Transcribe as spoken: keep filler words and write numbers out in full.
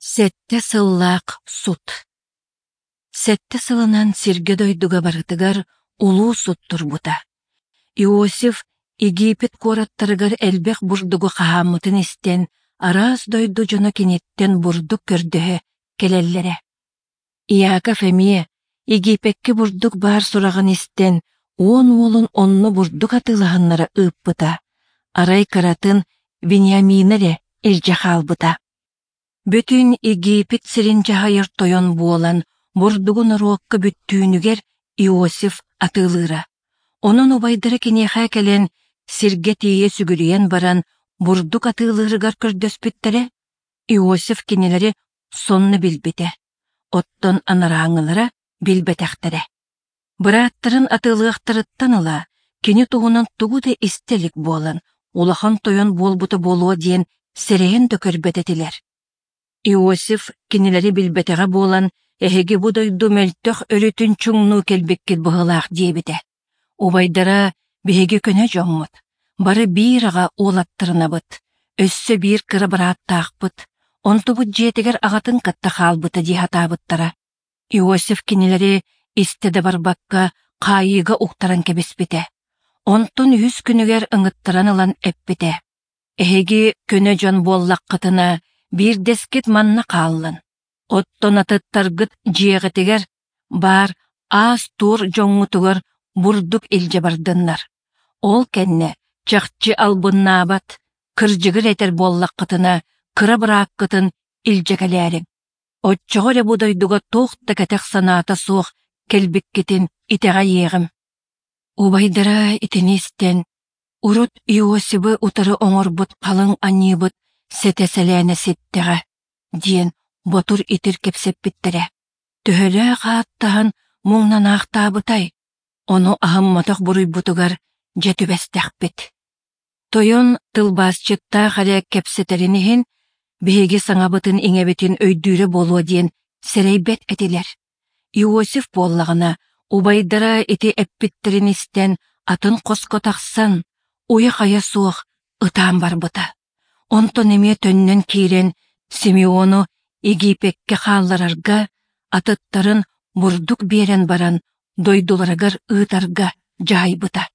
Сетте сыллаак сут. Сетте сылынан сирге дойдуга барытыгар улуу сут турбута. Иосиф Египет куораттарыгар элбэх бурдугу хааммытын истен, араас дойду жоно кинеттен бурдук көрдөһө келеллере. Иаков эмие Египетке бурдук баар сурагын истен, уон уолун онну бурдук атылаһыннара ыыппыта. Арай кыратын Вениаминере илжахаалбыта. Бүтүн Египет сирин жахайыр тойон буолан, бурдугун оруокка бүттүүнүгер Иосиф атылыра. Онун убайдары кинеха келен сирге тие сүгүрүйен баран бурдук атылырыгар көрдөспүттере, Иосиф кинелери сонны билбите. Оттон анараңылара билбетехтере. Бырааттарын атылыактарыттан ыла, кини тугунан тугуде истелик болан, улахан тойон болбута болуа диен серейен дөкөрбететилер. Иосиф кинелери билбетеге болан, эһиги будойду мөлтөх өрүтүн чуңну келбеккит быһылаах диебите. Убайдара биһиги көнө жоңмут, бары биирага уолаттырынабыт, өссө биир кыра барааттаахпыт, онтубут жиэтигер агатын кытта хаалбыта диһатаабыттара. Иосиф кинелери истеде барбакка каайыга ухтаран кебеспите. Онтон үс күнүгер ыҥыттаран ылан эппите. Эһиги көнө жон буоллаккытына биир дескит манна хааллан. Оттон атыттаргыт жиэгетигер бар аас тур жоңмутугар бурдук илже бардыннар. Ол кенне чахчы албыннаабат, кыржыгыр этер буоллаккытына кыра бырааккытын илжекелээрин. Отчоҕоре будойдуга туохта кэтэх санаата суох келбиккитин итеға иегім. Убайдара итинистен, урут Иосибы утары оңорбут қалың анибыт сетеселээне ситтеға, диен ботур итир кепсеппиттере. Төһөлөө хааттаһын муңнан аахтаабытай, ону аһымматах буруйбутугар жетүбэстэхпит. Тойон тылбаасчытта харя кепсетеринихин биһиги саҥабытын иҥэбитин өйдүүрэ болуа диен серейбет этилер. Иосиф буоллаҕына убайдара ити эппиттеринистен атын хоско тахсан, уя хая суох ытаан барбыта. Онтон эмиэ төннөн киирен Симеону Египетке хаалларарга, атыттарын бурдук биэрен баран дойдуларыгар ыытарга жайбыта.